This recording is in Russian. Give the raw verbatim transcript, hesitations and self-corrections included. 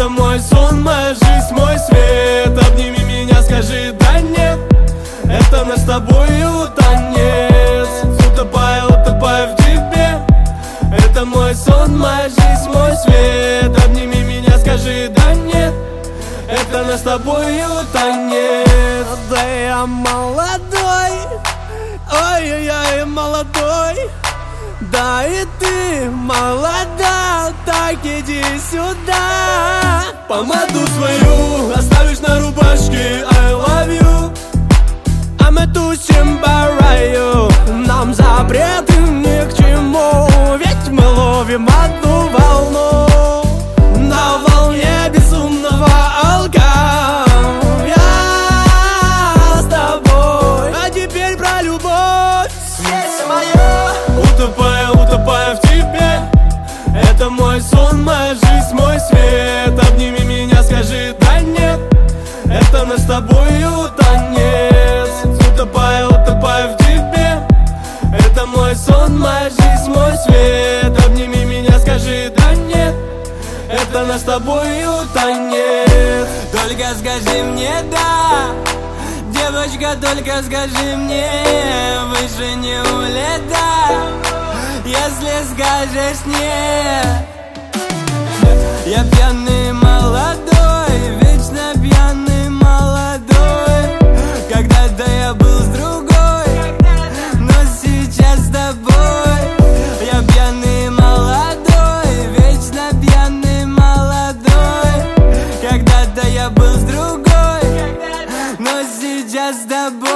Это мой сон, моя жизнь, мой свет. Обними меня, скажи да нет. Это наш с тобою танец. Утопаю, утопаю в тебе. Это мой сон, моя жизнь, мой свет. Обними меня, скажи да нет. Это наш с тобою танец. Да я молодой, ой-ой-ой, молодой. Да и ты молода, так иди сюда. Помаду свою оставишь на рубашке I love you. А мы тусим по раю. Нам запреты ни к чему, ведь мы ловим одну волну. На волне безумного алка. Я с тобой. А теперь про любовь. Есть моя. Утопаю, утопаю в тебе. Это мой сон, моя жизнь, мой свет. Обними меня, скажи да нет. Это наш с тобою танец. Утопаю, утопаю в тебе. Это мой сон, моя жизнь, мой свет. Обними меня, скажи да нет. Это наш с тобою танец. Только скажи мне да, девочка, только скажи мне, выше не улетай, если скажешь нет. Я пьяный молодой, вечно пьяный молодой. Когда-то я был с другой, но сейчас с тобой. Я пьяный молодой, вечно пьяный молодой. Когда-то я был с другой, но сейчас с тобой.